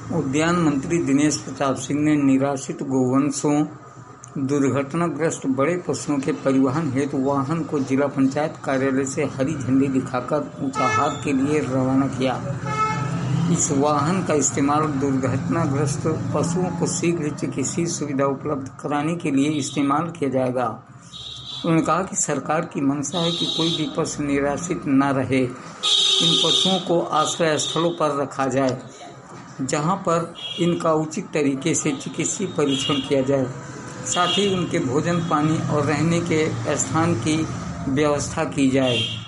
उद्यान मंत्री दिनेश प्रताप सिंह ने निराश्रित गोवंशों, दुर्घटनाग्रस्त बड़े पशुओं के परिवहन हेतु वाहन को जिला पंचायत कार्यालय से हरी झंडी दिखाकर ऊंचाहार के लिए रवाना किया। इस वाहन का इस्तेमाल दुर्घटनाग्रस्त पशुओं को शीघ्र चिकित्सीय सुविधा उपलब्ध कराने के लिए इस्तेमाल किया जाएगा। उन्होंने कहा कि सरकार की मंशा है कि कोई भी पशु निराश्रित न रहे। इन पशुओं को आश्रय स्थलों पर रखा जाए, जहां पर इनका उचित तरीके से चिकित्सीय परीक्षण किया जाए। साथ ही उनके भोजन, पानी और रहने के स्थान की व्यवस्था की जाए।